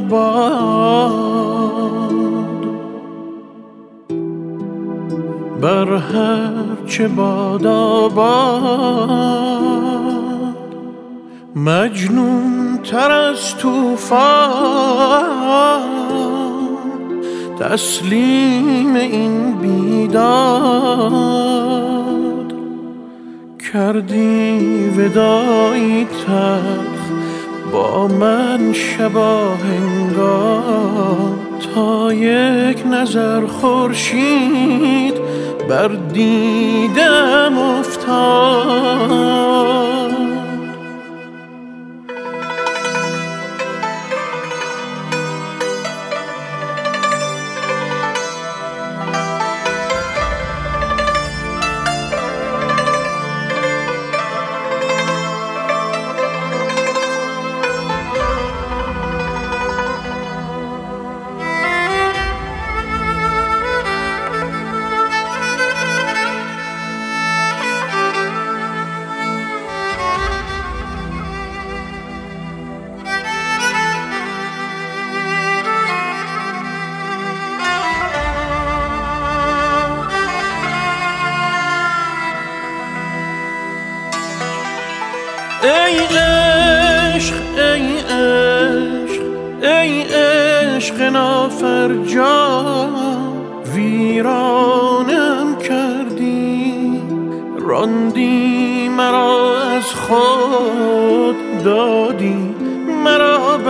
بر هر چه باد آباد، مجنون تر از طوفان، تسلیم این بیداد. کردی ودایی تلخ با من شباهنگام، تا یک نظر خورشید بر دیدم افتاد. ای عشق ای عشق ای عشق نافرجام، ویرانم کردی، راندی مرا از خود، دادی مرا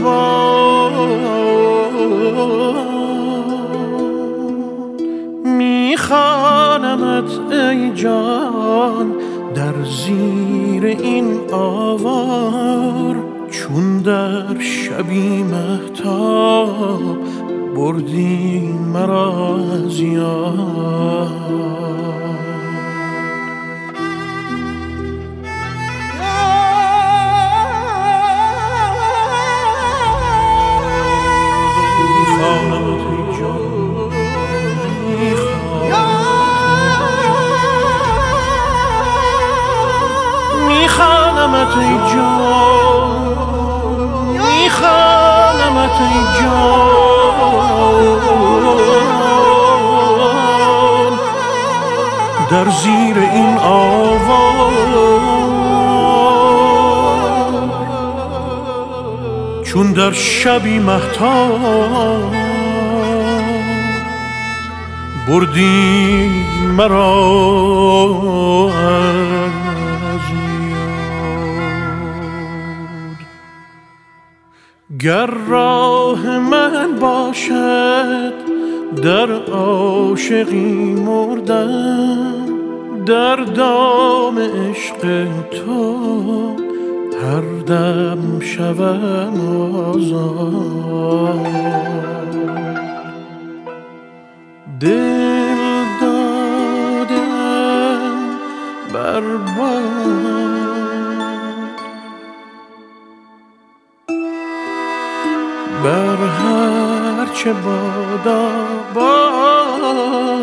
برباد. میخوانمت ای جان در زیر این آوار، چون در شبی مهتاب بردی مرا از یاد. میخوانمت ای جان، میخوانمت ای جان، میخوانمت ای جان، در زیر این آوار، چون در شبی مهتاب بردی مرا از یاد. گر راه من باشد در عاشقی مردن، در دام عشق تو هر دم شوم آزاد. دل دادم برباد، بر هر چه باد آباد،